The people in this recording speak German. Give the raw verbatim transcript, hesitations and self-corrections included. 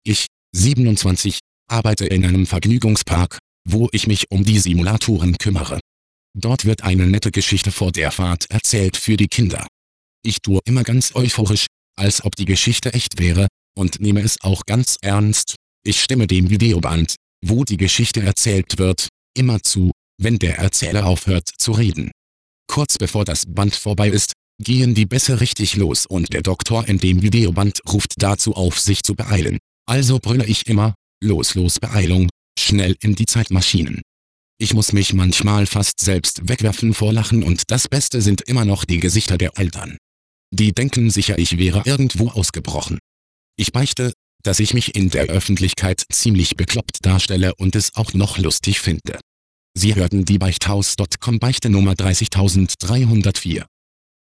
Ich, siebenundzwanzig, arbeite in einem Vergnügungspark, wo ich mich um die Simulatoren kümmere. Dort wird eine nette Geschichte vor der Fahrt erzählt für die Kinder. Ich tue immer ganz euphorisch, als ob die Geschichte echt wäre, und nehme es auch ganz ernst. Ich stimme dem Videoband, wo die Geschichte erzählt wird, immer zu, wenn der Erzähler aufhört zu reden. Kurz bevor das Band vorbei ist, gehen die Bässe richtig los und der Doktor in dem Videoband ruft dazu auf, sich zu beeilen. Also brülle ich immer, los los Beeilung, schnell in die Zeitmaschinen. Ich muss mich manchmal fast selbst wegwerfen vor Lachen und das Beste sind immer noch die Gesichter der Eltern. Die denken sicher, ich wäre irgendwo ausgebrochen. Ich beichte, dass ich mich in der Öffentlichkeit ziemlich bekloppt darstelle und es auch noch lustig finde. Sie hörten die Beichthaus Punkt com Beichte Nummer dreißigtausenddreihundertvier.